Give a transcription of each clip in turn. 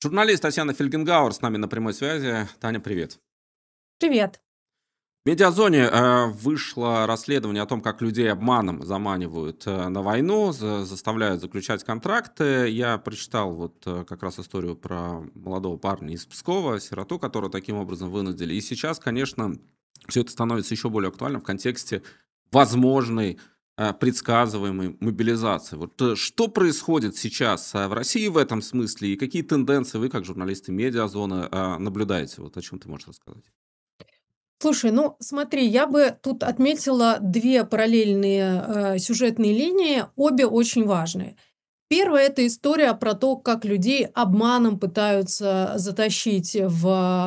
Журналист Татьяна Фельгенгауэр с нами на прямой связи. Таня, привет. Привет. В «Медиазоне» вышло расследование о том, как людей обманом заманивают на войну, заставляют заключать контракты. Я прочитал как раз историю про молодого парня из Пскова, сироту, которого таким образом вынудили. И сейчас, конечно, все это становится еще более актуальным в контексте возможной предсказываемой мобилизации. Что происходит сейчас в России в этом смысле и какие тенденции вы, как журналисты «Медиазоны», наблюдаете? Вот о чем ты можешь рассказать? Слушай, ну смотри, я бы тут отметила 2 параллельные, сюжетные линии, обе очень важные. Первая — это история про то, как людей обманом пытаются затащить в,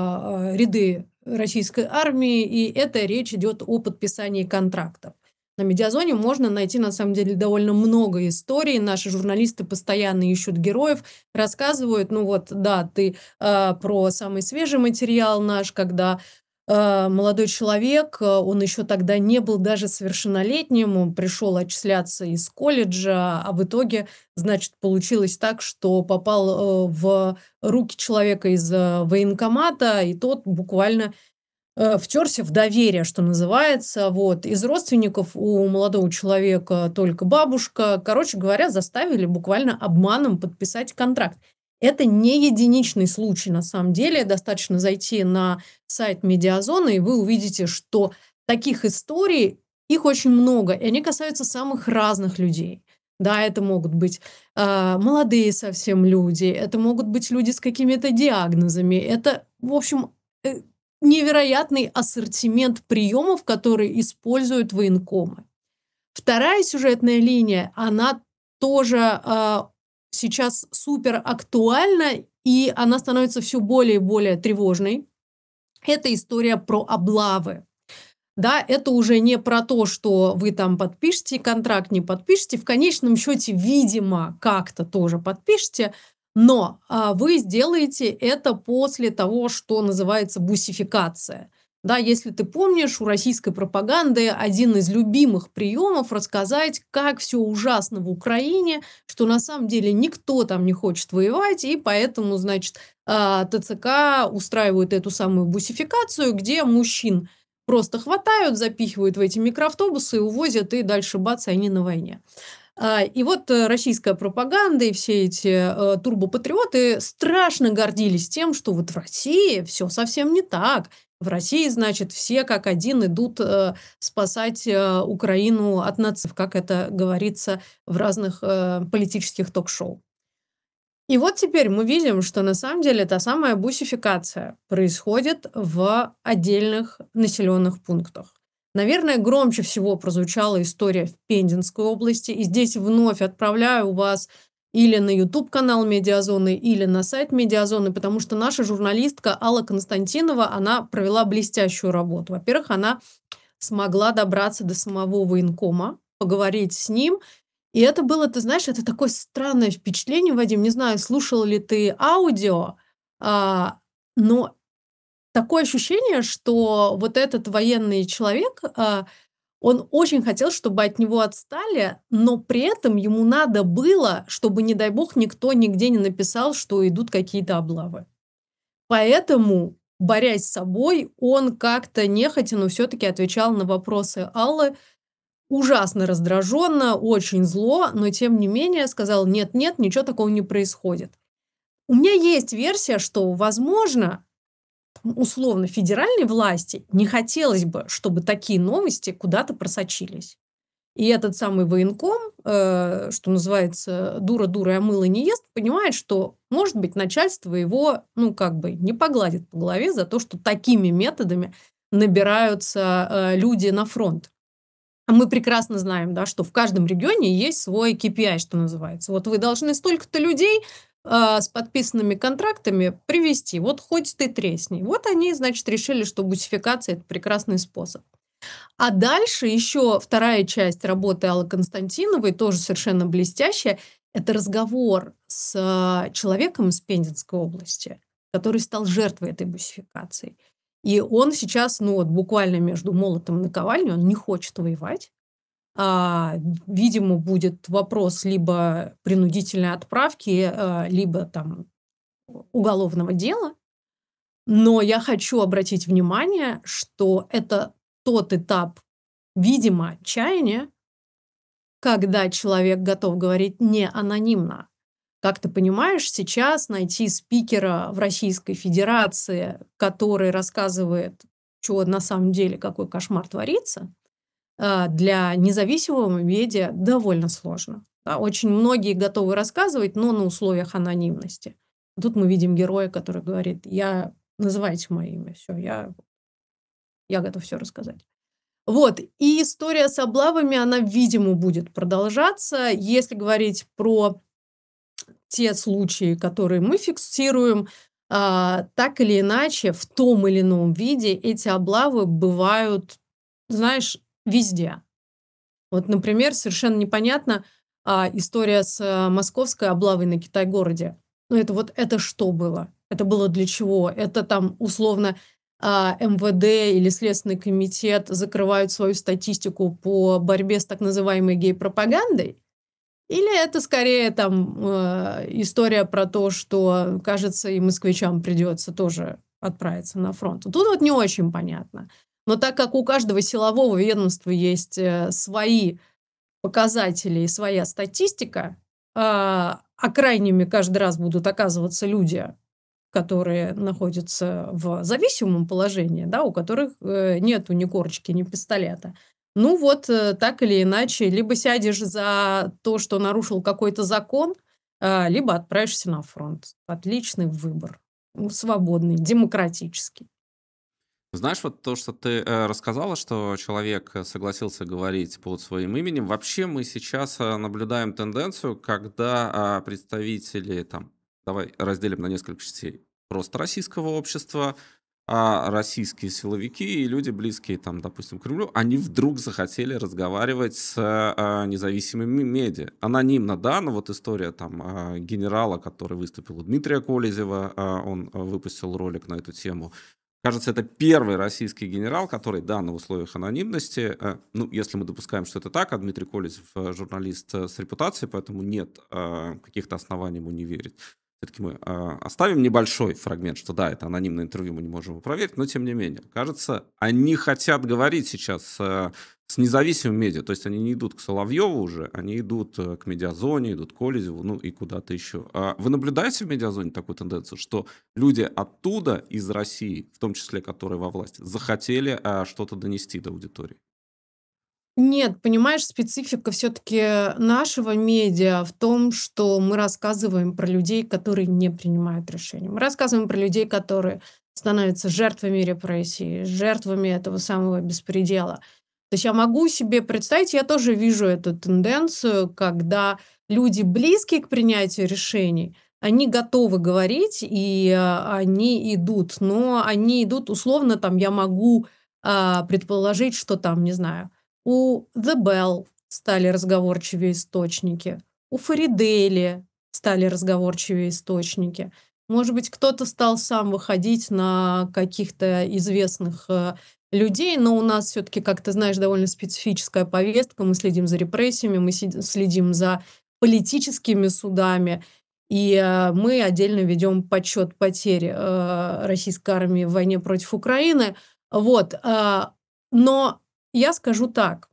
ряды российской армии, и это речь идет о подписании контрактов. На «Медиазоне» можно найти, на самом деле, довольно много историй. Наши журналисты постоянно ищут героев, рассказывают. Ну вот, да, ты, про самый свежий материал наш, когда молодой человек, он еще тогда не был даже совершеннолетним, он пришел отчисляться из колледжа, а в итоге, значит, получилось так, что попал в руки человека из военкомата, и тот буквально втерся в доверие, что называется. Вот. Из родственников у молодого человека только бабушка. Короче говоря, заставили буквально обманом подписать контракт. Это не единичный случай, на самом деле. Достаточно зайти на сайт Медиазоны, и вы увидите, что таких историй, их очень много, и они касаются самых разных людей. Да, это могут быть молодые совсем люди, это могут быть люди с какими-то диагнозами. Это, в общем, э, невероятный ассортимент приемов, которые используют военкомы. Вторая сюжетная линия, она тоже сейчас супер актуальна, и она становится все более и более тревожной. Это история про облавы. Да, это уже не про то, что вы там подпишете контракт, не подпишете. В конечном счете, видимо, как-то тоже подпишете, но вы сделаете это после того, что называется бусификация. Да, если ты помнишь, у российской пропаганды один из любимых приемов рассказать, как все ужасно в Украине, что на самом деле никто там не хочет воевать, и поэтому, значит, ТЦК устраивают эту самую бусификацию, где мужчин просто хватают, запихивают в эти микроавтобусы и увозят, и дальше бац, и они на войне. И вот российская пропаганда и все эти турбопатриоты страшно гордились тем, что вот в России все совсем не так. В России, значит, все как один идут спасать Украину от нацистов, как это говорится в разных политических ток-шоу. И вот теперь мы видим, что на самом деле та самая бусификация происходит в отдельных населенных пунктах. Наверное, громче всего прозвучала история в Пензенской области. И здесь вновь отправляю вас или на YouTube-канал Медиазоны, или на сайт Медиазоны, потому что наша журналистка Алла Константинова, она провела блестящую работу. Во-первых, она смогла добраться до самого военкома, поговорить с ним, и это было, ты знаешь, это такое странное впечатление, Вадим. Не знаю, слушал ли ты аудио, а, но такое ощущение, что вот этот военный человек, он очень хотел, чтобы от него отстали, но при этом ему надо было, чтобы, не дай бог, никто нигде не написал, что идут какие-то облавы. Поэтому, борясь с собой, он как-то нехотя, но все-таки отвечал на вопросы Аллы, ужасно раздраженно, очень зло, но тем не менее сказал: "Нет-нет, ничего такого не происходит". У меня есть версия, что, возможно, условно, федеральной власти не хотелось бы, чтобы такие новости куда-то просочились. И этот самый военком, что называется, дура дурой, а мыло не ест, понимает, что, может быть, начальство его, ну, как бы не погладит по голове за то, что такими методами набираются люди на фронт. А мы прекрасно знаем, да, что в каждом регионе есть свой KPI, что называется. Вот вы должны столько-то людей с подписанными контрактами привести. Вот хоть ты тресни. Вот они, значит, решили, что бусификация — это прекрасный способ. А дальше еще вторая часть работы Аллы Константиновой, тоже совершенно блестящая, это разговор с человеком из Пензенской области, который стал жертвой этой бусификации. И он сейчас, ну вот буквально между молотом и наковальней, он не хочет воевать. Видимо, будет вопрос либо принудительной отправки, либо там уголовного дела, но я хочу обратить внимание, что это тот этап, видимо, отчаяния, когда человек готов говорить не анонимно. Как ты понимаешь, сейчас найти спикера в Российской Федерации, который рассказывает, чё на самом деле, какой кошмар творится, для независимого медиа довольно сложно. Да, очень многие готовы рассказывать, но на условиях анонимности. Тут мы видим героя, который говорит: "Я называйте мое имя, все, я готов все рассказать". Вот, и история с облавами, она, видимо, будет продолжаться. Если говорить про те случаи, которые мы фиксируем, так или иначе, в том или ином виде эти облавы бывают, знаешь, везде. Вот, например, совершенно непонятно, история с, московской облавой на Китай-городе. Ну, это вот это что было? Это было для чего? Это там условно, МВД или Следственный комитет закрывают свою статистику по борьбе с так называемой гей-пропагандой? Или это скорее там, история про то, что, кажется, и москвичам придется тоже отправиться на фронт? Вот тут вот не очень понятно. Но так как у каждого силового ведомства есть, свои показатели и своя статистика, а крайними каждый раз будут оказываться люди, которые находятся в зависимом положении, да, у которых, нету ни корочки, ни пистолета. Ну вот, так или иначе, либо сядешь за то, что нарушил какой-то закон, либо отправишься на фронт. Отличный выбор. Свободный, демократический. Знаешь, вот то, что ты рассказала, что человек согласился говорить под своим именем, вообще мы сейчас наблюдаем тенденцию, когда представители, там, давай разделим на несколько частей, просто российского общества, российские силовики и люди, близкие, там, допустим, к Кремлю, они вдруг захотели разговаривать с независимыми медиа. Анонимно, да, но вот история там генерала, который выступил у Дмитрия Колезева, он выпустил ролик на эту тему. Кажется, это первый российский генерал, который, да, на условиях анонимности, ну, если мы допускаем, что это так, а Дмитрий Колесев журналист с репутацией, поэтому нет каких-то оснований ему не верить. Все-таки мы оставим небольшой фрагмент, что да, это анонимное интервью, мы не можем его проверить, но тем не менее. Кажется, они хотят говорить сейчас с независимым медиа, то есть они не идут к Соловьеву уже, они идут к Медиазоне, идут к Колезеву, ну и куда-то еще. Вы наблюдаете в Медиазоне такую тенденцию, что люди оттуда, из России, в том числе, которые во власти, захотели что-то донести до аудитории? Нет, понимаешь, специфика все-таки нашего медиа в том, что мы рассказываем про людей, которые не принимают решения. Мы рассказываем про людей, которые становятся жертвами репрессий, жертвами этого самого беспредела. То есть я могу себе представить, я тоже вижу эту тенденцию, когда люди, близкие к принятию решений, они готовы говорить, и они идут, но они идут условно, там я могу предположить, что там, не знаю, у The Bell стали разговорчивее источники, у Фаридели стали разговорчивее источники. Может быть, кто-то стал сам выходить на каких-то известных людей, но у нас все-таки, как ты знаешь, довольно специфическая повестка. Мы следим за репрессиями, мы следим за политическими судами, и мы отдельно ведем подсчет потерь российской армии в войне против Украины. Вот, но я скажу так: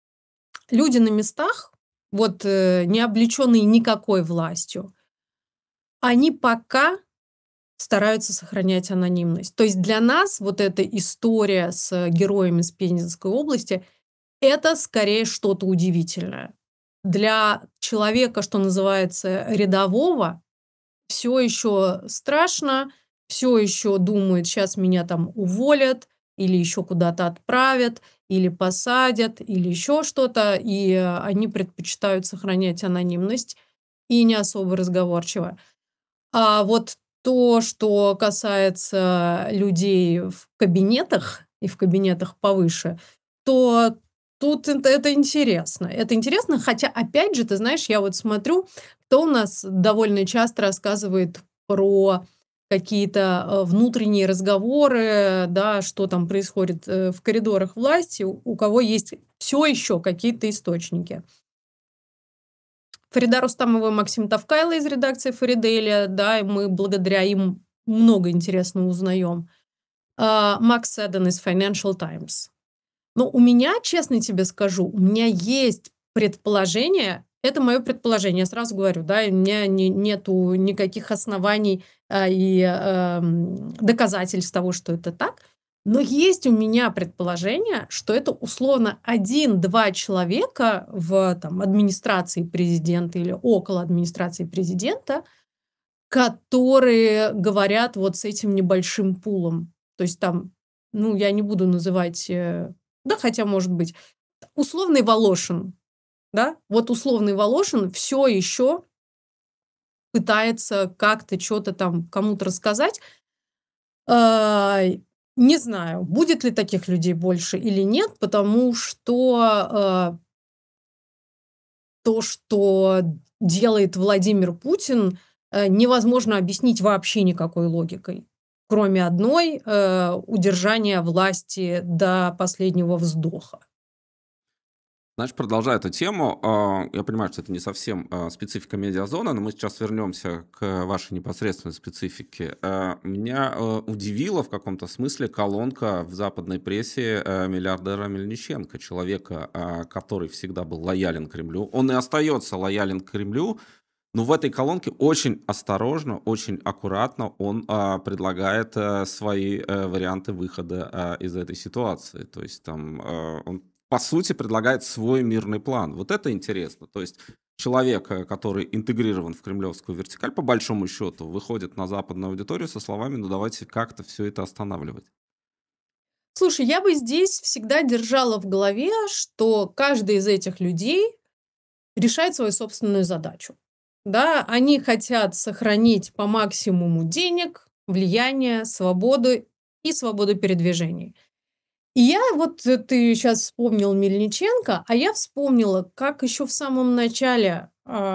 люди на местах, вот, не облеченные никакой властью, они пока стараются сохранять анонимность. То есть для нас вот эта история с героем из Пензенской области — это скорее что-то удивительное. Для человека, что называется, рядового, все еще страшно, все еще думает: "Сейчас меня там уволят или еще куда-то отправят, или посадят, или еще что-то". И, они предпочитают сохранять анонимность и не особо разговорчиво. А вот то, что касается людей в кабинетах и в кабинетах повыше, то тут это интересно. Это интересно, хотя, опять же, ты знаешь, я вот смотрю, кто у нас довольно часто рассказывает про какие-то, внутренние разговоры, да, что там происходит, в коридорах власти, у кого есть все еще какие-то источники. Фарида Рустамова и Максим Тавкайло из редакции Фариделя, да, и мы благодаря им много интересного узнаем. Макс Седдон из Financial Times. Но у меня, честно тебе скажу, у меня есть предположение, это мое предположение, я сразу говорю, да, и у меня нету никаких оснований доказательств того, что это так. Но есть у меня предположение, что это условно один-два человека в там, администрации президента или около администрации президента, которые говорят вот с этим небольшим пулом. То есть там, ну, я не буду называть, да, хотя, может быть, условный Волошин, да, вот условный Волошин все еще пытается как-то что то там кому-то рассказать. А, не знаю, будет ли таких людей больше или нет, потому что, то, что делает Владимир Путин, невозможно объяснить вообще никакой логикой, кроме одной, удержания власти до последнего вздоха. Знаешь, продолжая эту тему, я понимаю, что это не совсем специфика медиазоны, но мы сейчас вернемся к вашей непосредственной специфике. Меня удивила в каком-то смысле колонка в западной прессе миллиардера Мельниченко, человека, который всегда был лоялен Кремлю. Он и остается лоялен Кремлю, но в этой колонке очень осторожно, очень аккуратно он предлагает свои варианты выхода из этой ситуации. То есть там он по сути, предлагает свой мирный план. Вот это интересно. То есть человек, который интегрирован в кремлевскую вертикаль, по большому счету, выходит на западную аудиторию со словами, ну давайте как-то все это останавливать. Слушай, я бы здесь всегда держала в голове, что каждый из этих людей решает свою собственную задачу. Да, они хотят сохранить по максимуму денег, влияния, свободу и свободу передвижений. И я вот, ты сейчас вспомнил Мельниченко, а я вспомнила, как еще в самом начале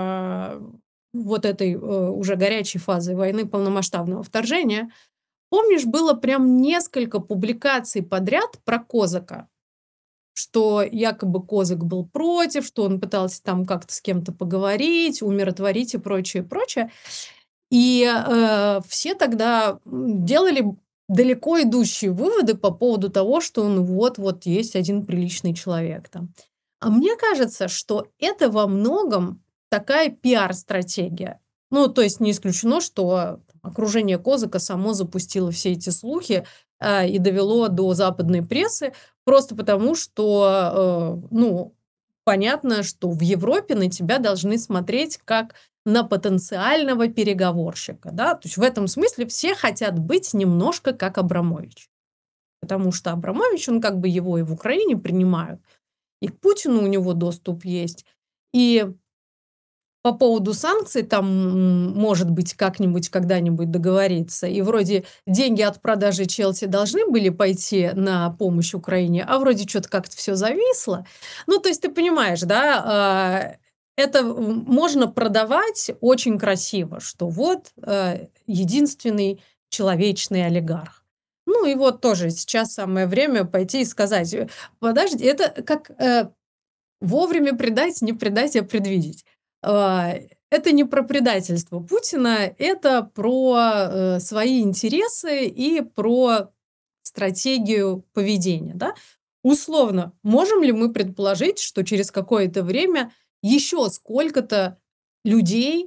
вот этой уже горячей фазы войны полномасштабного вторжения, помнишь, было прям несколько публикаций подряд про Козака, что якобы Козак был против, что он пытался там как-то с кем-то поговорить, умиротворить и прочее, прочее. И все тогда делали далеко идущие выводы по поводу того, что ну вот есть один приличный человек там. А мне кажется, что это во многом такая пиар-стратегия. Ну, то есть не исключено, что окружение Козака само запустило все эти слухи и довело до западной прессы, просто потому что, ну, понятно, что в Европе на тебя должны смотреть как на потенциального переговорщика, да. То есть в этом смысле все хотят быть немножко как Абрамович. Потому что Абрамович, он как бы его и в Украине принимают, и к Путину у него доступ есть. И по поводу санкций там, может быть, как-нибудь когда-нибудь договориться. И вроде деньги от продажи Челси должны были пойти на помощь Украине, а вроде что то как-то все зависло. Ну, то есть ты понимаешь, да, это можно продавать очень красиво, что вот, единственный человечный олигарх. Ну и вот тоже сейчас самое время пойти и сказать: подожди, это как, вовремя предать, не предать, а предвидеть. А, это не про предательство Путина, это про, свои интересы и про стратегию поведения, да. Условно, можем ли мы предположить, что через какое-то время еще сколько-то людей,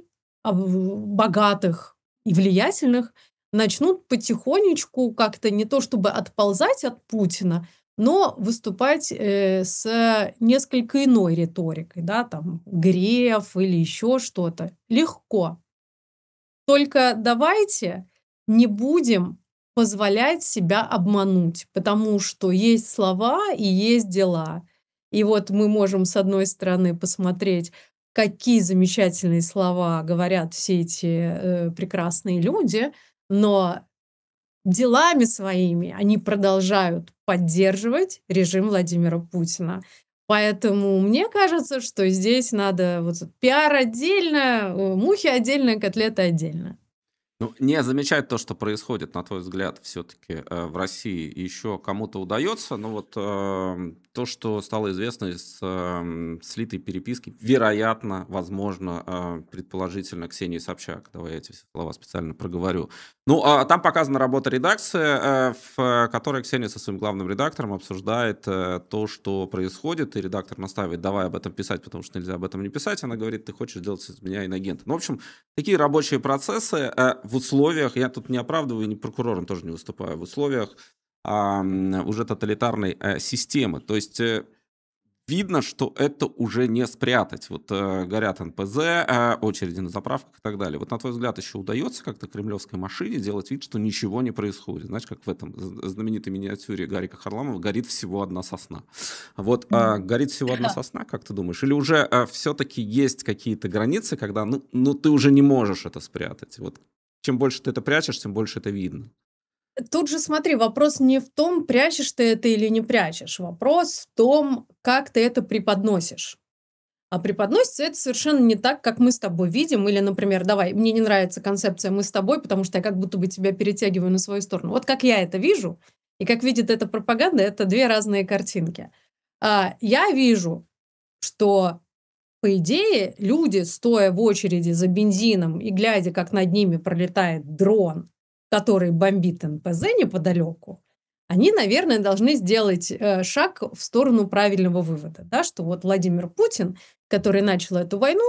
богатых и влиятельных, начнут потихонечку как-то не то чтобы отползать от Путина, но выступать, с несколько иной риторикой, да, там греф или еще что-то. Легко. Только давайте не будем позволять себя обмануть, потому что есть слова и есть дела. И вот мы можем, с одной стороны, посмотреть, какие замечательные слова говорят все эти, прекрасные люди, но делами своими они продолжают поддерживать режим Владимира Путина. Поэтому мне кажется, что здесь надо вот пиар отдельно, мухи отдельно, котлеты отдельно. Ну, не замечать то, что происходит, на твой взгляд, все-таки в России еще кому-то удается, но вот то, что стало известно из слитой переписки, вероятно, возможно, предположительно, Ксении Собчак, давай я эти все слова специально проговорю. Ну, там показана работа редакции, в которой Ксения со своим главным редактором обсуждает то, что происходит, и редактор настаивает, давай об этом писать, потому что нельзя об этом не писать. Она говорит, ты хочешь сделать из меня инагента. Ну, в общем, такие рабочие процессы в условиях, я тут не оправдываю, ни прокурором тоже не выступаю, в условиях уже тоталитарной системы. То есть видно, что это уже не спрятать. Вот горят НПЗ, очереди на заправках и так далее. Вот на твой взгляд, еще удается как-то кремлевской машине делать вид, что ничего не происходит? Знаешь, как в этом знаменитой миниатюре Гарика Харламова «Горит всего одна сосна». Вот горит всего одна сосна, как ты думаешь? Или уже все-таки есть какие-то границы, когда ну ты уже не можешь это спрятать? Вот чем больше ты это прячешь, тем больше это видно. Тут же смотри, вопрос не в том, прячешь ты это или не прячешь. Вопрос в том, как ты это преподносишь. А преподносится это совершенно не так, как мы с тобой видим. Или, например, давай, мне не нравится концепция «мы с тобой», потому что я как будто бы тебя перетягиваю на свою сторону. Вот как я это вижу, и как видит эта пропаганда, это две разные картинки. Я вижу, что, по идее, люди, стоя в очереди за бензином и глядя, как над ними пролетает дрон, который бомбит НПЗ неподалеку, они, наверное, должны сделать шаг в сторону правильного вывода, да, что вот Владимир Путин, который начал эту войну,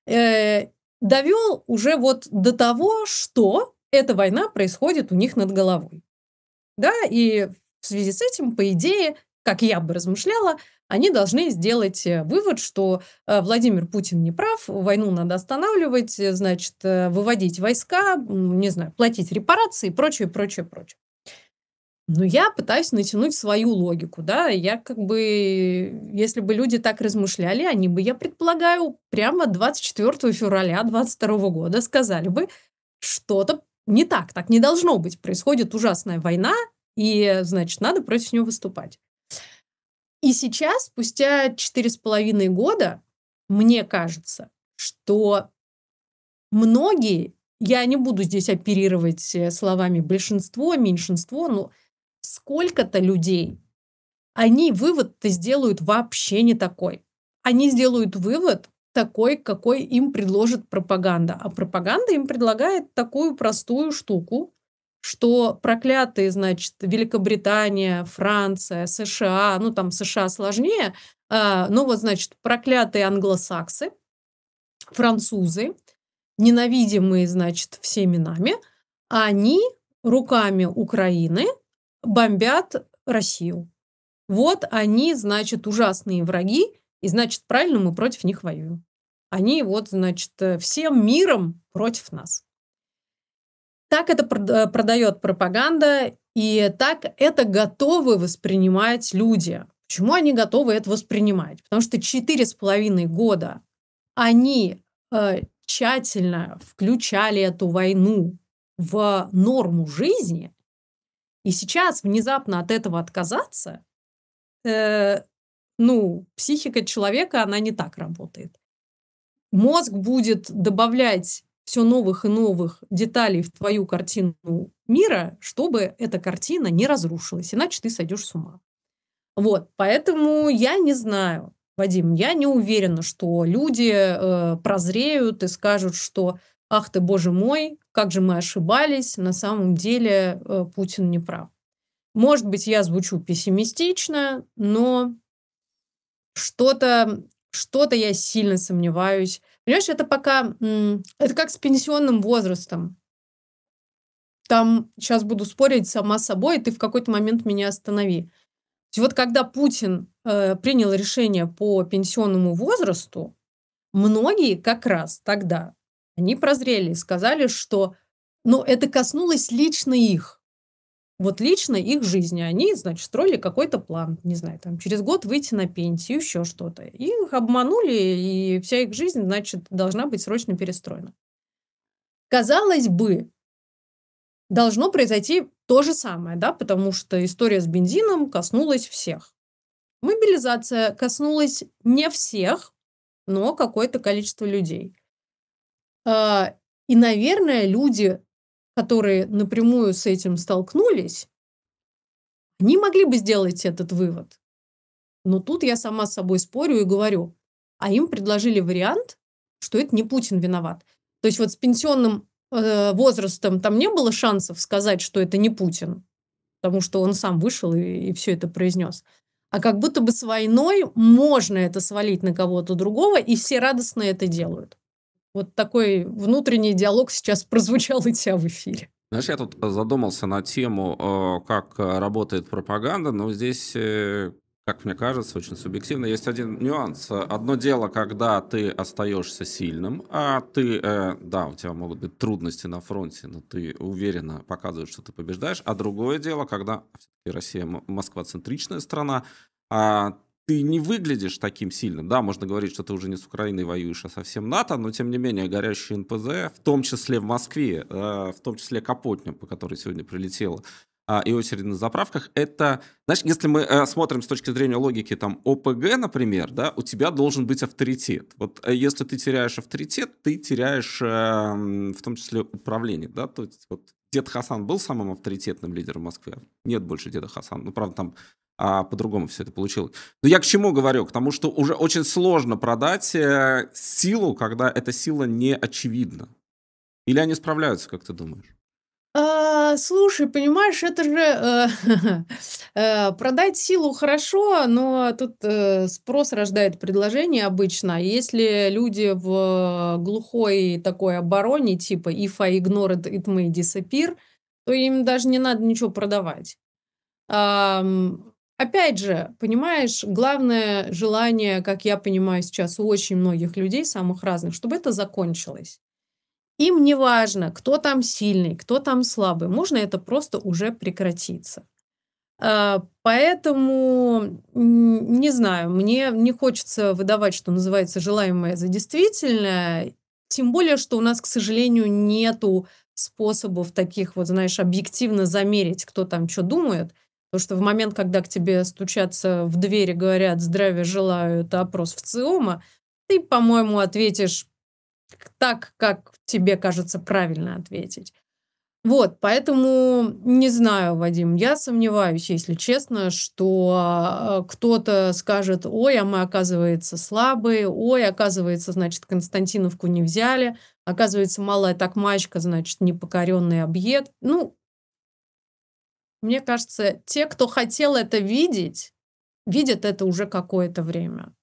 довел уже вот до того, что эта война происходит у них над головой. Да, и в связи с этим, по идее, как я бы размышляла, они должны сделать вывод, что Владимир Путин не прав, войну надо останавливать, значит, выводить войска, не знаю, платить репарации и прочее, прочее, прочее. Но я пытаюсь натянуть свою логику, да, я как бы, если бы люди так размышляли, они бы, я предполагаю, прямо 24 февраля 22 года сказали бы, что-то не так, так не должно быть, происходит ужасная война, и, значит, надо против нее выступать. И сейчас, спустя 4,5 года, мне кажется, что многие, я не буду здесь оперировать словами большинство, меньшинство, но сколько-то людей, они вывод-то сделают вообще не такой. Они сделают вывод такой, какой им предложит пропаганда. А пропаганда им предлагает такую простую штуку, что проклятые, значит, Великобритания, Франция, США, ну там США сложнее, ну вот, значит, проклятые англосаксы, французы, ненавидимые, значит, всеми нами, они руками Украины бомбят Россию. Вот они, значит, ужасные враги, и, значит, правильно мы против них воюем. Они вот, значит, всем миром против нас. Так это продает пропаганда, и так это готовы воспринимать люди. Почему они готовы это воспринимать? Потому что 4,5 года они тщательно включали эту войну в норму жизни, и сейчас внезапно от этого отказаться, ну, психика человека, она не так работает. Мозг будет добавлять все новых и новых деталей в твою картину мира, чтобы эта картина не разрушилась, иначе ты сойдешь с ума. Вот, поэтому я не знаю, Вадим, я не уверена, что люди прозреют и скажут, что ах ты, боже мой, как же мы ошибались, на самом деле Путин не прав. Может быть, я звучу пессимистично, но что-то я сильно сомневаюсь. Понимаешь, это пока, это как с пенсионным возрастом. Там сейчас буду спорить сама с собой, и ты в какой-то момент меня останови. То есть вот когда Путин принял решение по пенсионному возрасту, многие как раз тогда, они прозрели и сказали, что, ну, это коснулось лично их. Вот лично их жизни. Они, значит, строили какой-то план, не знаю, там, через год выйти на пенсию, еще что-то. Их обманули, и вся их жизнь, значит, должна быть срочно перестроена. Казалось бы, должно произойти то же самое, да, потому что история с бензином коснулась всех. Мобилизация коснулась не всех, но какое-то количество людей. И, наверное, люди которые напрямую с этим столкнулись, они могли бы сделать этот вывод. Но тут я сама с собой спорю и говорю, а им предложили вариант, что это не Путин виноват. То есть вот с пенсионным возрастом там не было шансов сказать, что это не Путин, потому что он сам вышел и все это произнес. А как будто бы с войной можно это свалить на кого-то другого, и все радостно это делают. Вот такой внутренний диалог сейчас прозвучал у тебя в эфире. Знаешь, я тут задумался на тему, как работает пропаганда, но здесь, как мне кажется, очень субъективно, есть один нюанс. Одно дело, когда ты остаешься сильным, а ты, да, у тебя могут быть трудности на фронте, но ты уверенно показываешь, что ты побеждаешь. А другое дело, когда все-таки Россия Москва-центричная страна, а ты не выглядишь таким сильным. Да, можно говорить, что ты уже не с Украиной воюешь, а совсем НАТО, но тем не менее горящий НПЗ, в том числе в Москве, в том числе Капотня, по которой сегодня прилетела, и очередь на заправках, это, знаешь, если мы смотрим с точки зрения логики, там, ОПГ, например, да, у тебя должен быть авторитет. Вот если ты теряешь авторитет, ты теряешь в том числе управление, да, то есть вот дед Хасан был самым авторитетным лидером Москвы, нет больше деда Хасана, ну, правда, там по-другому все это получилось. Но я к чему говорю? К тому, что уже очень сложно продать силу, когда эта сила не очевидна. Или они справляются, как ты думаешь? Слушай, понимаешь, это же, продать силу хорошо, но тут, спрос рождает предложение обычно. Если люди в глухой такой обороне, типа "if I ignore it, it may disappear", то им даже не надо ничего продавать. Опять же, понимаешь, главное желание, как я понимаю сейчас, у очень многих людей, самых разных, чтобы это закончилось. Им не важно, кто там сильный, кто там слабый. Можно это просто уже прекратиться. Поэтому, не знаю, мне не хочется выдавать, что называется, желаемое за действительное. Тем более, что у нас, к сожалению, нету способов таких вот, знаешь, объективно замерить, кто там что думает. Потому что в момент, когда к тебе стучатся в дверь и говорят «здравия желаю, это опрос в ЦИОМа», ты, по-моему, ответишь так, как тебе кажется правильно ответить. Вот, поэтому не знаю, Вадим, я сомневаюсь, если честно, что кто-то скажет, ой, а мы, оказывается, слабые, ой, оказывается, значит, Константиновку не взяли, оказывается, Малая Токмачка, значит, непокоренный объект. Ну, мне кажется, те, кто хотел это видеть, видят это уже какое-то время.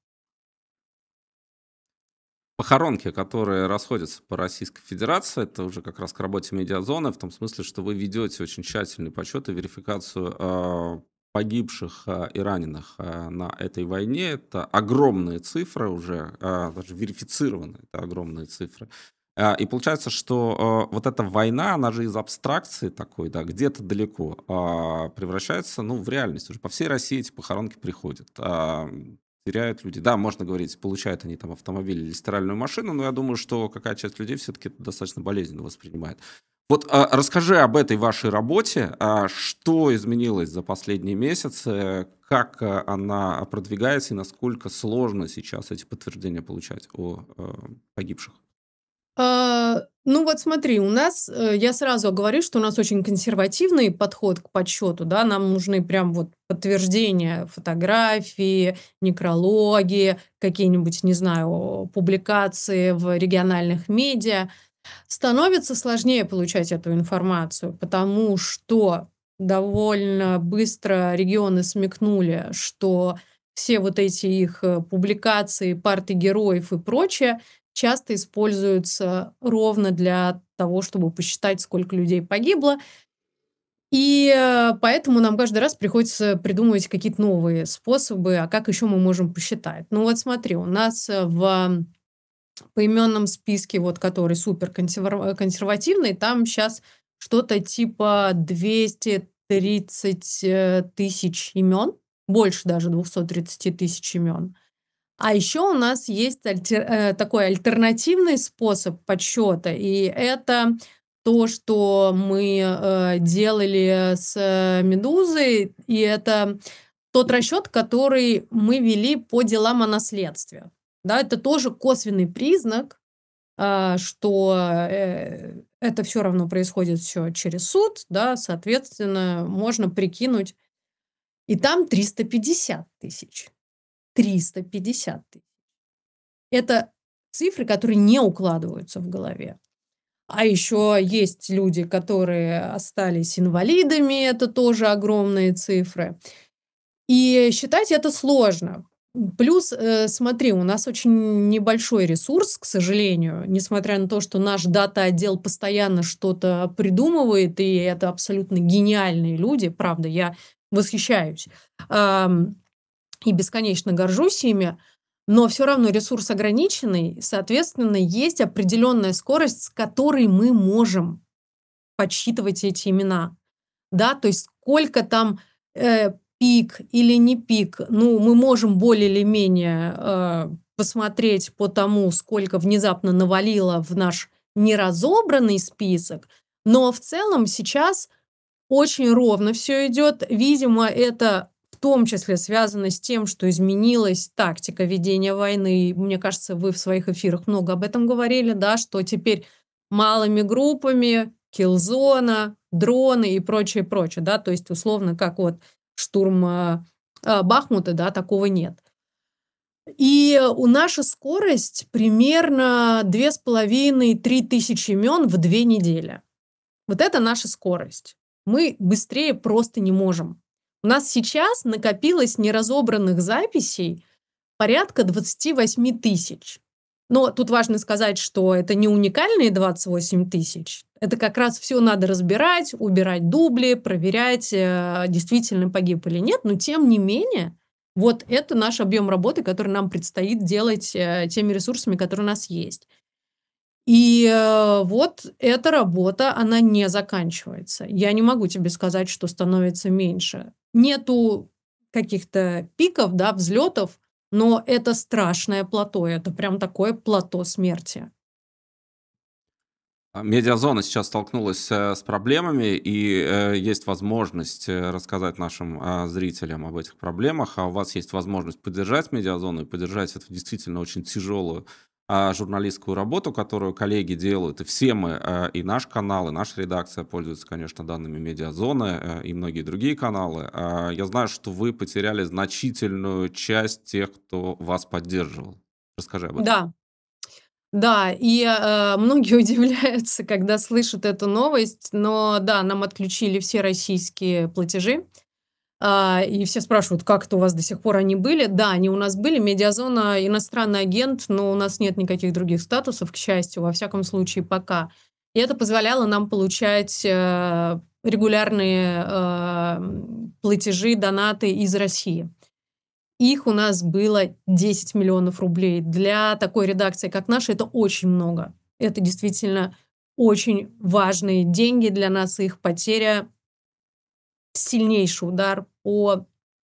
Похоронки, которые расходятся по Российской Федерации, это уже как раз к работе медиазоны, в том смысле, что вы ведете очень тщательный подсчет и верификацию погибших и раненых на этой войне. Это огромные цифры уже, даже верифицированные, это огромные цифры. И получается, что вот эта война, она же из абстракции такой, да, где-то далеко, превращается, ну, в реальность. Уже по всей России эти похоронки приходят. Теряют люди. Да, можно говорить, получают они там автомобиль или стиральную машину, но я думаю, что какая часть людей все-таки это достаточно болезненно воспринимает. Вот расскажи об этой вашей работе, что изменилось за последние месяцы, как она продвигается и насколько сложно сейчас эти подтверждения получать о погибших. Ну вот смотри, у нас, я сразу говорю, что у нас очень консервативный подход к подсчету, да, нам нужны прям вот подтверждения, фотографии, некрологи, какие-нибудь, не знаю, публикации в региональных медиа. Становится сложнее получать эту информацию, потому что довольно быстро регионы смекнули, что все вот эти их публикации, парты героев и прочее часто используются ровно для того, чтобы посчитать, сколько людей погибло. И поэтому нам каждый раз приходится придумывать какие-то новые способы, а как еще мы можем посчитать. Ну вот смотри, у нас в поименном списке, вот который супер консервативный, там сейчас что-то типа 230 тысяч имен, больше даже 230 тысяч имен. А еще у нас есть такой альтернативный способ подсчета, и это то, что мы делали с Медузой, и это тот расчет, который мы вели по делам о наследстве. Да, это тоже косвенный признак, что это все равно происходит все через суд, да, соответственно, можно прикинуть. И там 350 000. 350 000. Это цифры, которые не укладываются в голове. А еще есть люди, которые остались инвалидами, это тоже огромные цифры. И считать это сложно. Плюс, смотри, у нас очень небольшой ресурс, к сожалению, несмотря на то, что наш дата-отдел постоянно что-то придумывает, и это абсолютно гениальные люди, правда, я восхищаюсь, ам, и бесконечно горжусь ими, но все равно ресурс ограниченный, соответственно, есть определенная скорость, с которой мы можем подсчитывать эти имена. Да, то есть сколько там, пик или не пик, ну, мы можем более или менее, посмотреть по тому, сколько внезапно навалило в наш неразобранный список, но в целом сейчас очень ровно все идет. Видимо, это в том числе связано с тем, что изменилась тактика ведения войны. Мне кажется, вы в своих эфирах много об этом говорили, да, что теперь малыми группами, киллзона, дроны и прочее, прочее, да, то есть условно как вот штурм, Бахмута, да, такого нет. И у наша скорость примерно 2500–3000 имен в 2 недели. Вот это наша скорость. Мы быстрее просто не можем. У нас сейчас накопилось неразобранных записей порядка 28 000. Но тут важно сказать, что это не уникальные 28 000. Это как раз все надо разбирать, убирать дубли, проверять, действительно погиб или нет. Но тем не менее, вот это наш объем работы, который нам предстоит делать теми ресурсами, которые у нас есть. И, вот эта работа, она не заканчивается. Я не могу тебе сказать, что становится меньше. Нету каких-то пиков, да, взлетов, но это страшное плато. Это прям такое плато смерти. Медиазона сейчас столкнулась с проблемами, и есть возможность рассказать нашим зрителям об этих проблемах, а у вас есть возможность поддержать медиазону и поддержать эту действительно очень тяжелую журналистскую работу, которую коллеги делают. И все мы, и наш канал, и наша редакция пользуются, конечно, данными медиазоны, и многие другие каналы. Я знаю, что вы потеряли значительную часть тех, кто вас поддерживал. Расскажи об этом. Да, да, и, многие удивляются, когда слышат эту новость, но да, нам отключили все российские платежи. И все спрашивают: "Как это у вас до сих пор они были?" Да, они у нас были. Медиазона — иностранный агент, но у нас нет никаких других статусов, к счастью, во всяком случае, пока. И это позволяло нам получать, регулярные, платежи, донаты из России. Их у нас было 10 000 000 рублей. Для такой редакции, как наша, это очень много. Это действительно очень важные деньги для нас, и их потеря — сильнейший удар по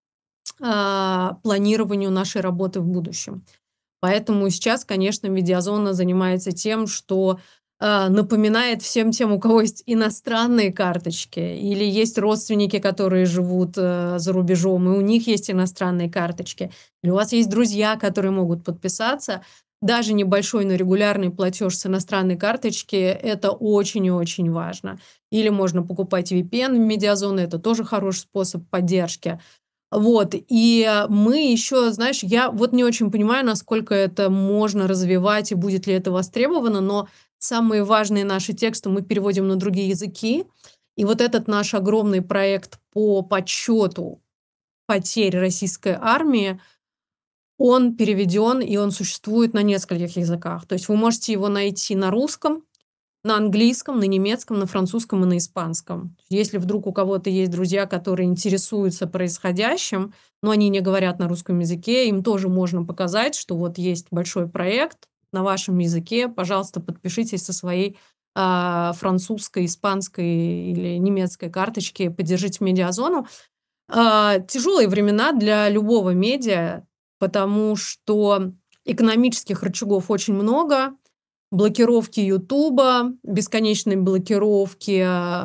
планированию нашей работы в будущем. Поэтому сейчас, конечно, медиазона занимается тем, что напоминает всем тем, у кого есть иностранные карточки или есть родственники, которые живут за рубежом, и у них есть иностранные карточки, или у вас есть друзья, которые могут подписаться. Даже небольшой, но регулярный платеж с иностранной карточки — это очень и очень важно. Или можно покупать VPN в медиазоны, это тоже хороший способ поддержки. Вот, и мы еще, знаешь, я вот не очень понимаю, насколько это можно развивать и будет ли это востребовано, но самые важные наши тексты мы переводим на другие языки. И вот этот наш огромный проект по подсчету потерь российской армии, он переведен и он существует на нескольких языках. То есть вы можете его найти на русском, на английском, на немецком, на французском и на испанском. Если вдруг у кого-то есть друзья, которые интересуются происходящим, но они не говорят на русском языке, им тоже можно показать, что вот есть большой проект на вашем языке, пожалуйста, подпишитесь со своей французской, испанской или немецкой карточки, поддержите медиазону. Тяжелые времена для любого медиа, потому что экономических рычагов очень много, блокировки "Ютуба", бесконечные блокировки,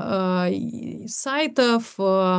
и сайтов.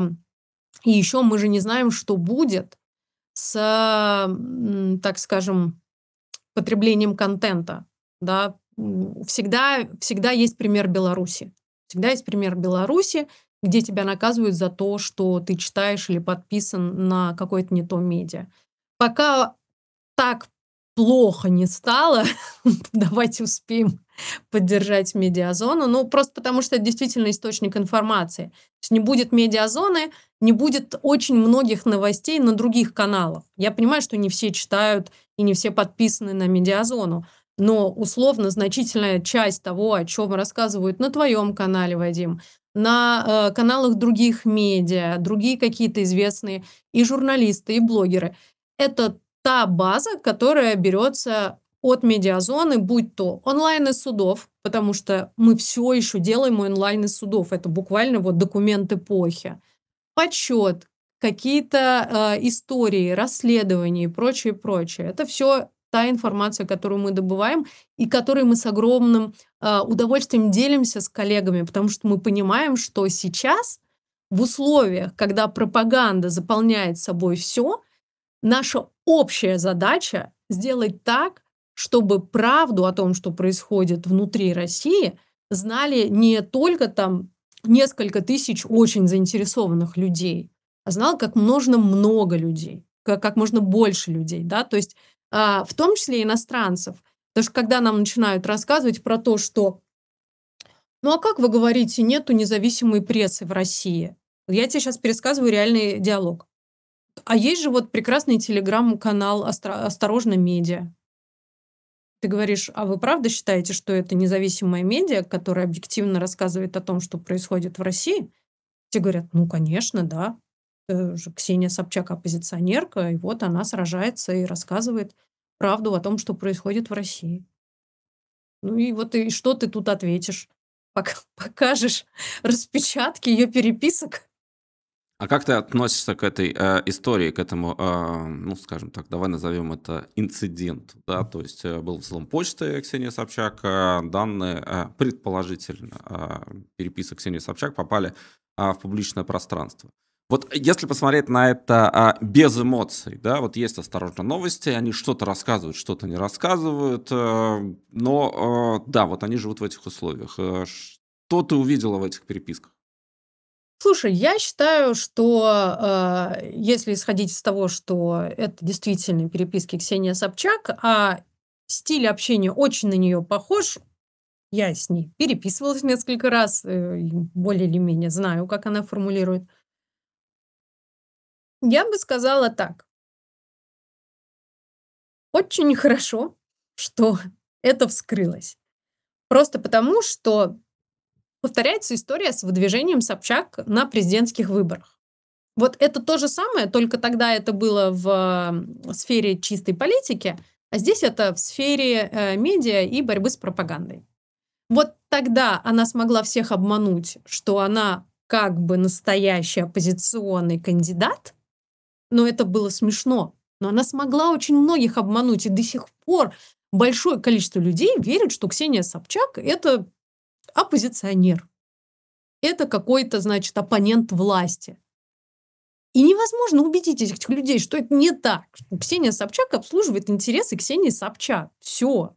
И еще мы же не знаем, что будет с, так скажем, потреблением контента, да. всегда есть пример Беларуси. Всегда есть пример Беларуси, где тебя наказывают за то, что ты читаешь или подписан на какое-то не то медиа. Пока так плохо не стало, давайте успеем поддержать медиазону. Ну, просто потому что это действительно источник информации. То есть не будет медиазоны, не будет очень многих новостей на других каналах. Я понимаю, что не все читают и не все подписаны на медиазону, но условно значительная часть того, о чем рассказывают на твоем канале, Вадим, на каналах других медиа, другие какие-то известные и журналисты, и блогеры, это та база, которая берется от медиазоны, будь то онлайн из судов, потому что мы все еще делаем онлайн из судов. Это буквально вот документ эпохи. Подсчет, какие-то истории, расследования и прочее, прочее. Это все та информация, которую мы добываем и которой мы с огромным удовольствием делимся с коллегами, потому что мы понимаем, что сейчас в условиях, когда пропаганда заполняет собой все, наша общая задача сделать так, чтобы правду о том, что происходит внутри России, знали не только там несколько тысяч очень заинтересованных людей, а знал как можно много людей, как можно больше людей, да, то есть в том числе иностранцев. Потому что когда нам начинают рассказывать про то, что ну а как вы говорите, нету независимой прессы в России? Я тебе сейчас пересказываю реальный диалог. А есть же вот прекрасный телеграм-канал "Осторожно, медиа". Ты говоришь: "А вы правда считаете, что это независимая медиа, которая объективно рассказывает о том, что происходит в России?" Те говорят: "Ну, конечно, да. Же Ксения Собчак оппозиционерка, и вот она сражается и рассказывает правду о том, что происходит в России". Ну и вот и что ты тут ответишь? Покажешь распечатки ее переписок? А как ты относишься к этой истории, к этому, ну, скажем так, давай назовем это инцидент, да, то есть был взлом почты Ксении Собчак, данные, предположительно, переписок Ксении Собчак попали в публичное пространство. Вот если посмотреть на это без эмоций, да, вот есть «Осторожно, новости», они что-то рассказывают, что-то не рассказывают, но, да, вот они живут в этих условиях. Что ты увидела в этих переписках? Слушай, я считаю, что, если исходить из того, что это действительно переписки Ксении Собчак, а стиль общения очень на нее похож, я с ней переписывалась несколько раз, и более или менее знаю, как она формулирует. Я бы сказала так: очень хорошо, что это вскрылось. Просто потому, что повторяется история с выдвижением Собчак на президентских выборах. Вот это то же самое, только тогда это было в сфере чистой политики, а здесь это в сфере медиа и борьбы с пропагандой. Вот тогда она смогла всех обмануть, что она как бы настоящий оппозиционный кандидат, но это было смешно. Но она смогла очень многих обмануть, и до сих пор большое количество людей верят, что Ксения Собчак – это оппозиционер, это какой-то, значит, оппонент власти. И невозможно убедить этих людей, что это не так. Что Ксения Собчак обслуживает интересы Ксении Собчак. Все.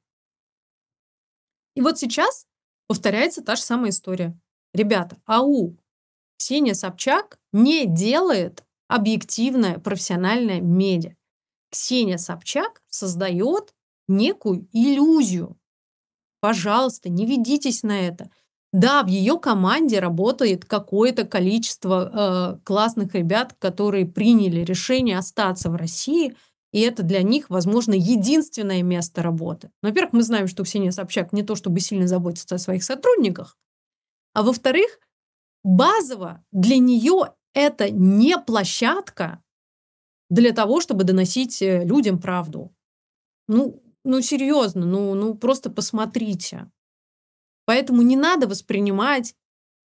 И вот сейчас повторяется та же самая история. Ребята, ау, Ксения Собчак не делает объективное профессиональное медиа. Ксения Собчак создает некую иллюзию. Пожалуйста, не ведитесь на это. Да, в ее команде работает какое-то количество классных ребят, которые приняли решение остаться в России, и это для них, возможно, единственное место работы. Ну, во-первых, мы знаем, что Ксения Собчак не то чтобы сильно заботится о своих сотрудниках, а во-вторых, базово для нее это не площадка для того, чтобы доносить людям правду. Ну серьезно, ну просто посмотрите. Поэтому не надо воспринимать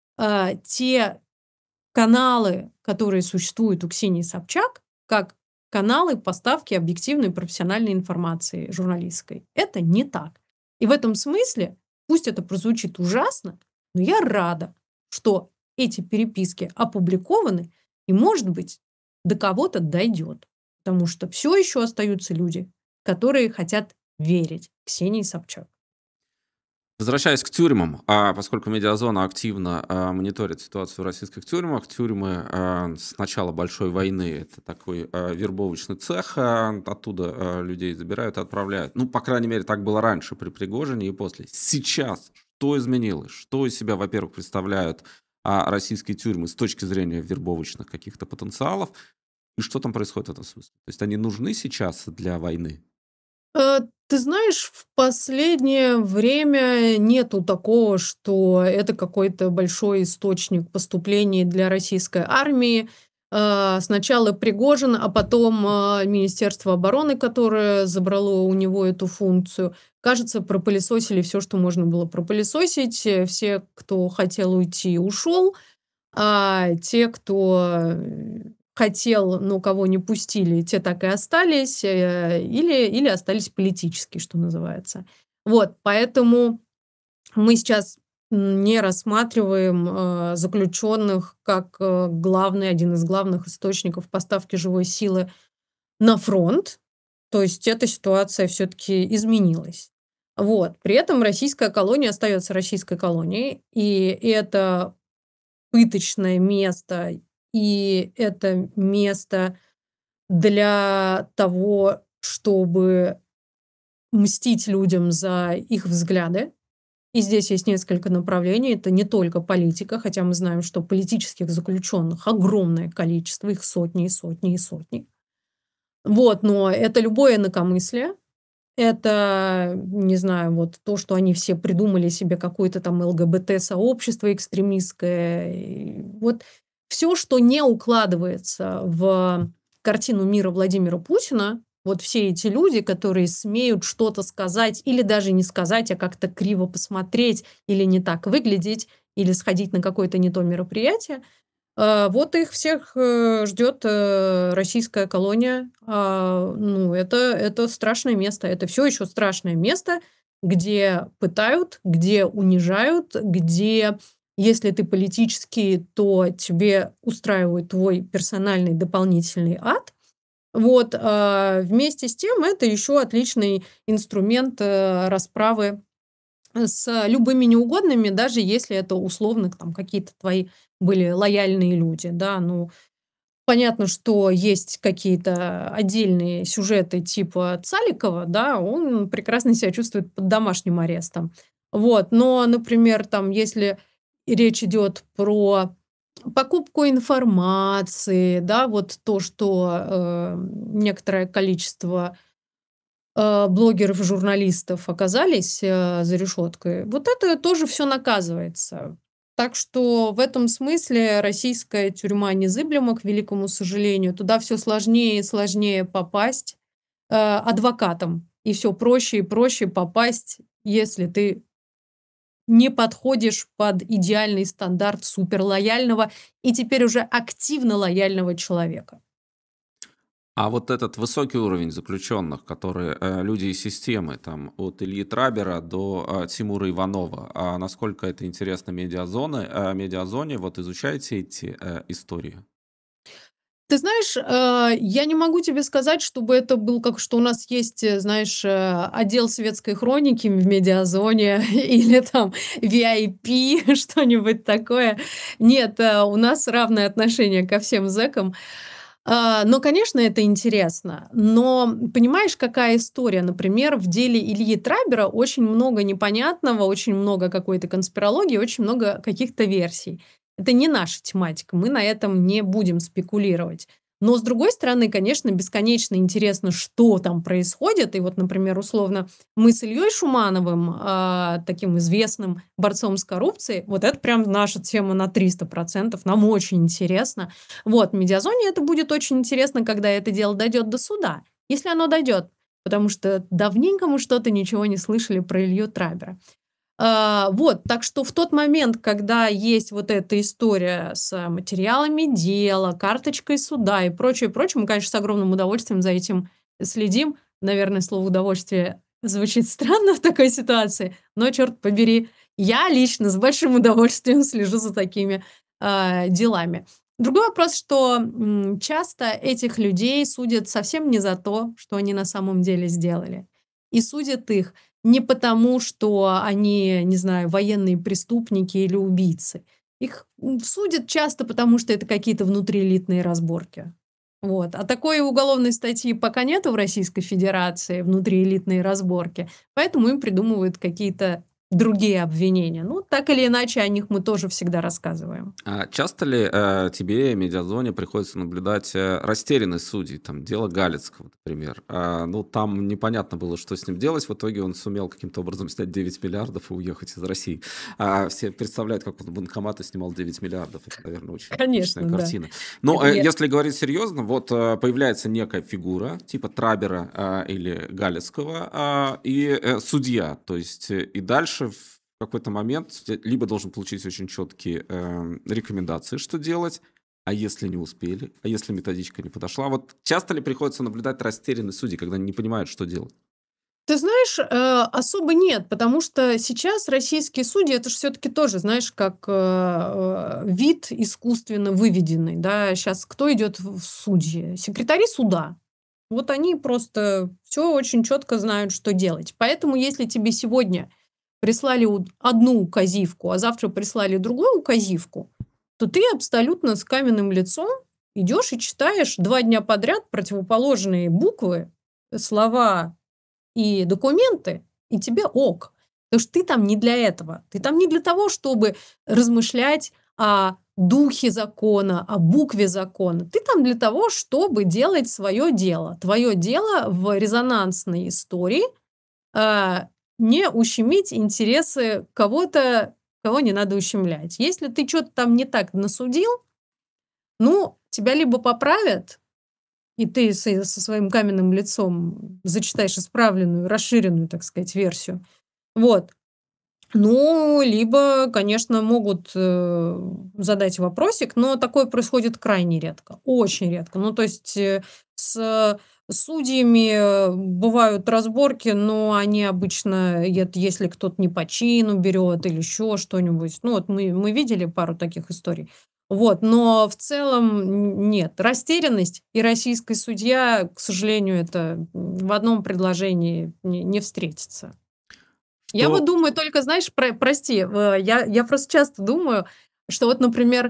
те каналы, которые существуют у Ксении Собчак, как каналы поставки объективной профессиональной информации журналистской. Это не так. И в этом смысле, пусть это прозвучит ужасно, но я рада, что эти переписки опубликованы, и, может быть, до кого-то дойдет. Потому что все еще остаются люди, которые хотят верить Ксении Собчак. Возвращаясь к тюрьмам, поскольку медиазона активно мониторит ситуацию в российских тюрьмах, тюрьмы с начала большой войны это такой вербовочный цех, оттуда людей забирают и отправляют. Ну, по крайней мере, так было раньше при Пригожине и после. Сейчас что изменилось? Что из себя, во-первых, представляют российские тюрьмы с точки зрения вербовочных каких-то потенциалов, и что там происходит в этом смысле? То есть они нужны сейчас для войны? Ты знаешь, в последнее время нету такого, что это какой-то большой источник поступлений для российской армии. Сначала Пригожин, а потом Министерство обороны, которое забрало у него эту функцию. Кажется, пропылесосили все, что можно было пропылесосить. Все, кто хотел уйти, ушел. А те, кто хотел, но кого не пустили, те так и остались, или остались политически, что называется. Вот, поэтому мы сейчас не рассматриваем заключенных как один из главных источников поставки живой силы на фронт. То есть эта ситуация все-таки изменилась. Вот. При этом российская колония остается российской колонией, и это пыточное место, и это место для того, чтобы мстить людям за их взгляды. И здесь есть несколько направлений. Это не только политика, хотя мы знаем, что политических заключенных огромное количество, их сотни и сотни и сотни. Вот, но это любое инакомыслие. Это, не знаю, вот то, что они все придумали себе какое-то там ЛГБТ-сообщество экстремистское. И вот все, что не укладывается в картину мира Владимира Путина, вот все эти люди, которые смеют что-то сказать или даже не сказать, а как-то криво посмотреть или не так выглядеть, или сходить на какое-то не то мероприятие, вот их всех ждет российская колония. Ну, это страшное место. Это все еще страшное место, где пытают, где унижают, где, если ты политический, то тебе устраивают твой персональный дополнительный ад. Вот, вместе с тем это еще отличный инструмент расправы с любыми неугодными, даже если это условно там какие-то твои были лояльные люди, да. Ну, понятно, что есть какие-то отдельные сюжеты типа Цаликова, да, он прекрасно себя чувствует под домашним арестом. Вот, но, например, там, если речь идет про покупку информации, да, вот то, что некоторое количество блогеров, журналистов оказались, за решеткой, вот это тоже все наказывается. Так что в этом смысле российская тюрьма незыблема, к великому сожалению. Туда все сложнее и сложнее попасть, адвокатам. И все проще и проще попасть, если ты не подходишь под идеальный стандарт суперлояльного и теперь уже активно лояльного человека. А вот этот высокий уровень заключенных, которые люди из системы, там, от Ильи Трабера до Тимура Иванова, насколько это интересно медиазоне, вот изучаете эти истории? Ты знаешь, я не могу тебе сказать, чтобы это был как что у нас есть, знаешь, отдел светской хроники в "Медиазоне" или там VIP, что-нибудь такое. Нет, у нас равное отношение ко всем зэкам. Но, конечно, это интересно. Но понимаешь, какая история? Например, в деле Ильи Трабера очень много непонятного, очень много какой-то конспирологии, очень много каких-то версий. Это не наша тематика, мы на этом не будем спекулировать. Но, с другой стороны, конечно, бесконечно интересно, что там происходит. И вот, например, условно, мы с Ильей Шумановым, таким известным борцом с коррупцией, вот это прям наша тема на 300%, нам очень интересно. Вот, в "Медиазоне" это будет очень интересно, когда это дело дойдет до суда, если оно дойдет, потому что давненько мы что-то ничего не слышали про Илью Трабера. Вот, так что в тот момент, когда есть вот эта история с материалами дела, карточкой суда и прочее, прочее, мы, конечно, с огромным удовольствием за этим следим. Наверное, слово "удовольствие" звучит странно в такой ситуации, но, черт побери, я лично с большим удовольствием слежу за такими, делами. Другой вопрос, что, часто этих людей судят совсем не за то, что они на самом деле сделали. и судят их не потому, что они, не знаю, военные преступники или убийцы. Их судят часто потому, что это какие-то внутриэлитные разборки. Вот. А такой уголовной статьи пока нету в Российской Федерации, внутриэлитные разборки, поэтому им придумывают какие-то другие обвинения. Ну, так или иначе, о них мы тоже всегда рассказываем. А часто ли тебе, Медиазоне, приходится наблюдать растерянность судей? Там дело Галицкого, например. Ну, там непонятно было, что с ним делать. В итоге он сумел каким-то образом снять 9 миллиардов и уехать из России. Все представляют, как он банкоматы снимал 9 миллиардов. Это, наверное, очень типичная Конечно, да. картина. Но Это я если говорить серьезно, вот появляется некая фигура, типа Трабера или Галицкого, и судья. То есть и дальше в какой-то момент либо должен получить очень четкие рекомендации, что делать, а если не успели, а если методичка не подошла. Вот часто ли приходится наблюдать растерянность судей, когда они не понимают, что делать? Ты знаешь, особо нет, потому что сейчас российские судьи, это ж всё-таки тоже, знаешь, как, вид искусственно выведенный, да. Щас кто идет в судьи? Секретари суда. Вот они просто все очень четко знают, что делать. Поэтому если тебе сегодня прислали одну указивку, а завтра прислали другую указивку, то ты абсолютно с каменным лицом идешь и читаешь 2 дня подряд противоположные буквы, слова и документы, и тебе ок. Потому что ты там не для этого. Ты там не для того, чтобы размышлять о духе закона, о букве закона. Ты там для того, чтобы делать свое дело. Твое дело в резонансной истории не ущемить интересы кого-то, кого не надо ущемлять. Если ты что то там не так насудил, ну, тебя либо поправят, и ты со своим каменным лицом зачитаешь исправленную, расширенную, так сказать, версию. Вот. Ну, либо, конечно, могут, задать вопросик, но такое происходит крайне редко, очень редко. Ну, то есть, с судьями, бывают разборки, но они обычно, если кто-то не по чину берет или еще что-нибудь. Ну, вот мы видели пару таких историй. Вот, но в целом нет. Растерянность и российский судья, к сожалению, это в одном предложении не встретится. Я вот Что думаю только, знаешь, прости, я просто часто думаю, что вот, например,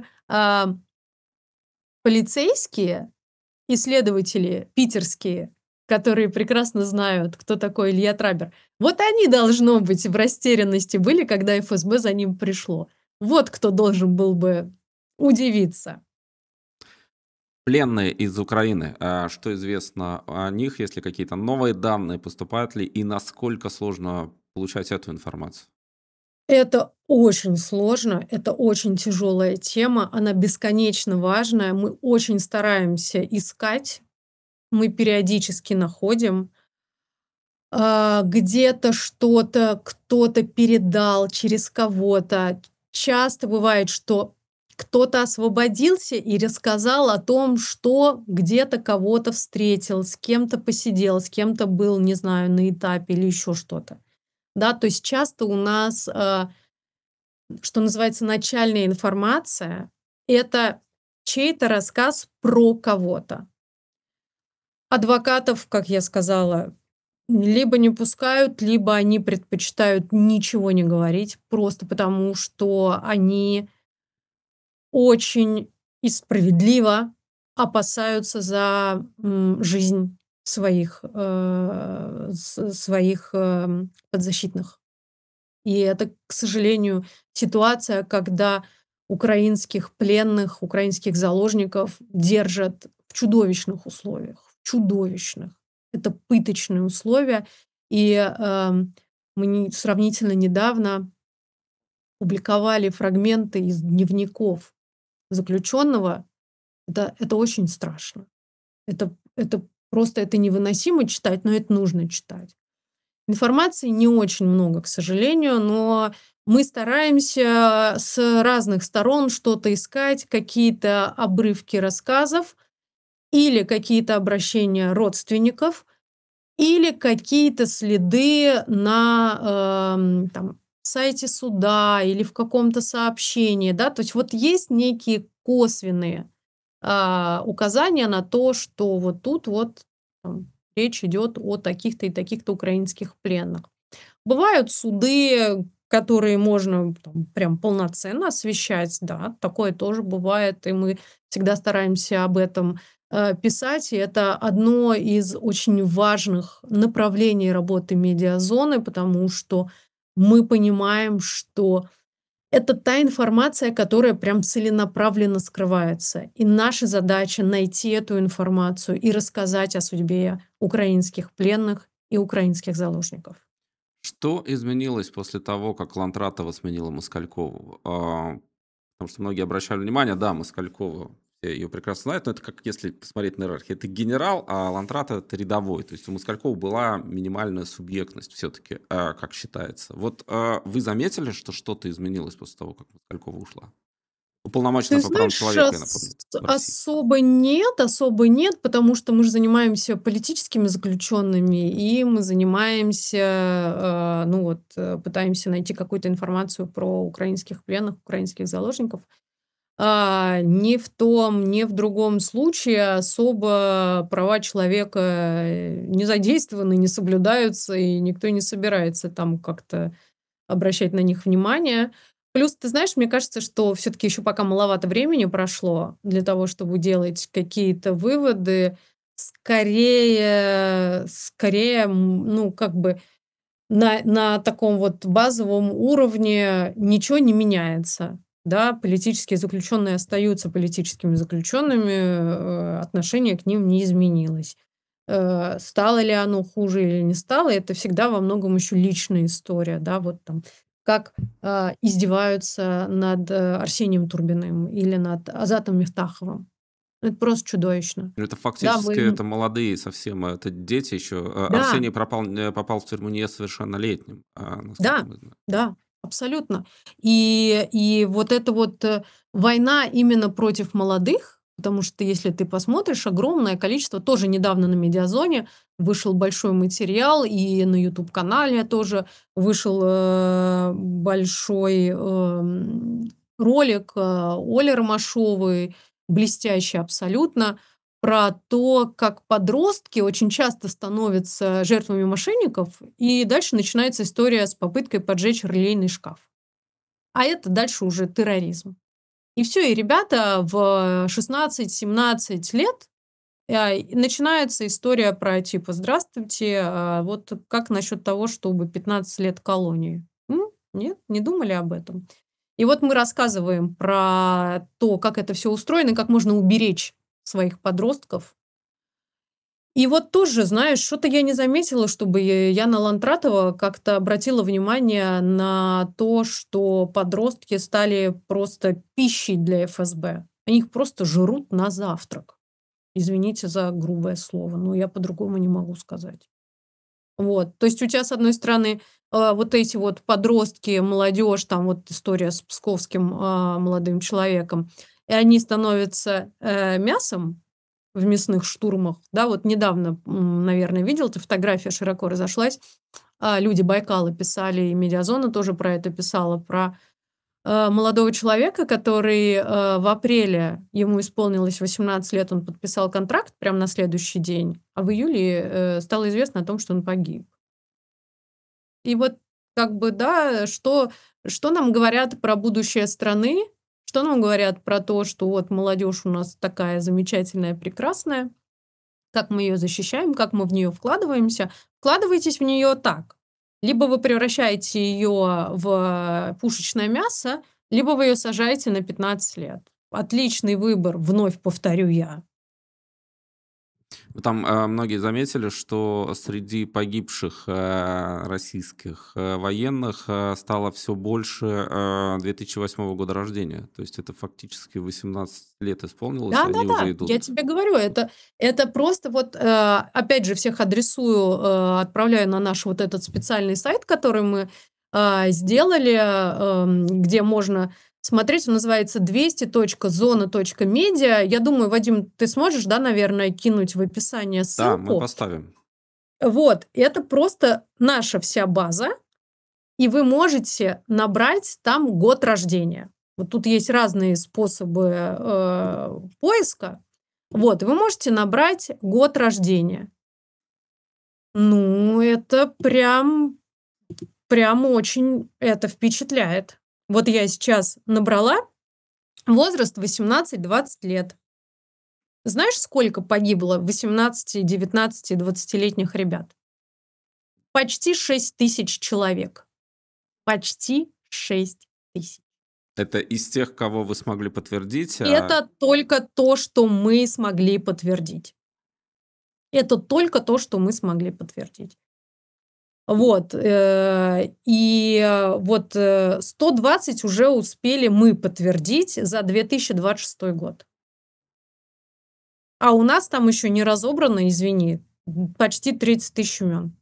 полицейские и следователи питерские, которые прекрасно знают, кто такой Илья Трабер, вот они, должно быть, в растерянности были, когда ФСБ за ним пришло. Вот кто должен был бы удивиться. пленные из Украины, что известно о них, если какие-то новые данные, поступают ли и насколько сложно получать эту информацию? Это очень сложно, это очень тяжелая тема, она бесконечно важная. Мы очень стараемся искать, мы периодически находим. Где-то что-то кто-то передал через кого-то. Часто бывает, что кто-то освободился и рассказал о том, что где-то кого-то встретил, с кем-то посидел, с кем-то был, не знаю, на этапе или еще что-то. Да, то есть часто у нас, что называется, начальная информация — это чей-то рассказ про кого-то. Адвокатов, как я сказала, либо не пускают, либо они предпочитают ничего не говорить, просто потому что они очень и справедливо опасаются за, жизнь своих подзащитных. И это, к сожалению, ситуация, когда украинских пленных, украинских заложников держат в чудовищных условиях, в чудовищных. Это пыточные условия. И, мы сравнительно недавно публиковали фрагменты из дневников заключенного. Это очень страшно. Это просто это невыносимо читать, но это нужно читать. Информации не очень много, к сожалению, но мы стараемся с разных сторон что-то искать, какие-то обрывки рассказов или какие-то обращения родственников, или какие-то следы на, там, сайте суда или в каком-то сообщении, да. То есть вот есть некие косвенные, указания на то, что вот тут вот там речь идет о таких-то и таких-то украинских пленных. Бывают суды, которые можно там прям полноценно освещать, да, такое тоже бывает, и мы всегда стараемся об этом писать. И это одно из очень важных направлений работы медиазоны, потому что мы понимаем, что это та информация, которая прям целенаправленно скрывается. И наша задача найти эту информацию и рассказать о судьбе украинских пленных и украинских заложников. Что изменилось после того, как Лантратова сменила Москалькову? Потому что многие обращали внимание, да, Москалькова, все ее прекрасно знают, но это как если посмотреть на иерархию. Это генерал, а Лантратов это рядовой. То есть у Москалькова была минимальная субъектность все-таки, как считается. Вот вы заметили, что что-то изменилось после того, как Москалькова ушла? Ты Уполномоченная по правам знаешь, человека, я напомню, в России. особо нет, потому что мы же занимаемся политическими заключенными, и мы занимаемся, ну вот, пытаемся найти какую-то информацию про украинских пленных, украинских заложников. Ни в том, ни в другом случае особо права человека не задействованы, не соблюдаются, и никто не собирается там как-то обращать на них внимание. Плюс, ты знаешь, мне кажется, что все-таки еще пока маловато времени прошло для того, чтобы делать какие-то выводы. Скорее, ну, как бы на таком вот базовом уровне ничего не меняется. Да, политические заключенные остаются политическими заключенными, отношение к ним не изменилось. Стало ли оно хуже или не стало, это всегда во многом еще личная история, да, вот там, как издеваются над Арсением Турбиным или над Азатом Мифтаховым. Это просто чудовищно. Это Да, фактически это молодые совсем, это дети еще. да, Арсений попал в тюрьму несовершеннолетним, насколько да, мы знаем. да, абсолютно. И вот эта вот, война именно против молодых, потому что если ты посмотришь, огромное количество, тоже недавно на "Медиазоне" вышел большой материал, и на "Ютуб"-канале тоже вышел, большой, ролик, Оли Ромашовой, блестящий абсолютно, про то, как подростки очень часто становятся жертвами мошенников, и дальше начинается история с попыткой поджечь релейный шкаф. А это дальше уже терроризм. И все, и ребята в 16-17 лет, и начинается история про типа: "Здравствуйте, вот как насчет того, чтобы 15 лет колонии? Нет, не думали об этом?" И вот мы рассказываем про то, как это все устроено и как можно уберечь своих подростков. И вот тоже, знаешь, что-то я не заметила, чтобы Яна Лантратова как-то обратила внимание на то, что подростки стали просто пищей для ФСБ. Они их просто жрут на завтрак. Извините за грубое слово, но я по-другому не могу сказать. Вот. То есть у тебя, с одной стороны, вот эти вот подростки, молодежь, там вот история с псковским молодым человеком, и они становятся мясом, в мясных штурмах. Да, вот недавно, наверное, видел, ты фотография широко разошлась. Люди Байкала писали, и "Медиазона" тоже про это писала, про молодого человека, который в апреле, ему исполнилось 18 лет, он подписал контракт прямо на следующий день, а в июле стало известно о том, что он погиб. И вот как бы, да, что нам говорят про будущее страны, что нам говорят про то, что вот молодежь у нас такая замечательная, прекрасная, как мы ее защищаем, как мы в нее вкладываемся. Вкладывайтесь в нее так. Либо вы превращаете ее в пушечное мясо, либо вы ее сажаете на 15 лет. Отличный выбор, вновь повторю я. Ну, там многие заметили, что среди погибших российских военных стало все больше 2008 года рождения. То есть это фактически 18 лет исполнилось, и они уже Да-да-да, я идут. тебе говорю, это просто вот, опять же, всех адресую, отправляю на наш вот этот специальный сайт, который мы, сделали, где можно смотреть. Он называется 200.zona.media. Я думаю, Вадим, ты сможешь, да, наверное, кинуть в описание Да, мы ссылку? поставим. Вот, это просто наша вся база, и вы можете набрать там год рождения. Вот тут есть разные способы, поиска. Вот, и вы можете набрать год рождения. Ну, это прям очень это впечатляет. Вот я сейчас набрала возраст 18-20 лет. Знаешь, сколько погибло 18, 19, 20-летних ребят? Почти 6 000 человек. Почти 6 000. Это из тех, кого вы смогли подтвердить. Это только то, что мы смогли подтвердить. Это только то, что мы смогли подтвердить. Вот, вот, 120 уже успели мы подтвердить за 2026 год. А у нас там еще не разобрано, извини, почти 30 000 имен.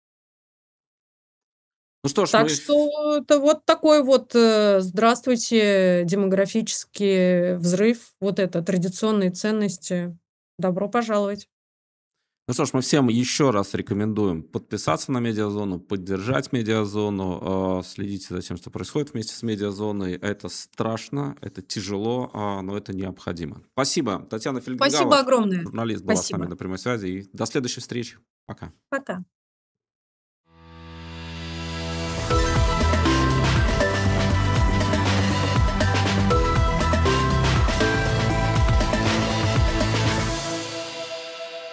Ну что ж, Так что это вот такой вот, здравствуйте, демографический взрыв, вот это, традиционные ценности. Добро пожаловать. мы всем еще раз рекомендуем подписаться на Медиазону, поддержать Медиазону, следите за тем, что происходит вместе с Медиазоной. Это страшно, это тяжело, но это необходимо. Спасибо. Татьяна Спасибо Фельденгауэр, огромное. журналист, была с нами Спасибо. на прямой связи. И до следующей встречи. Пока. Пока.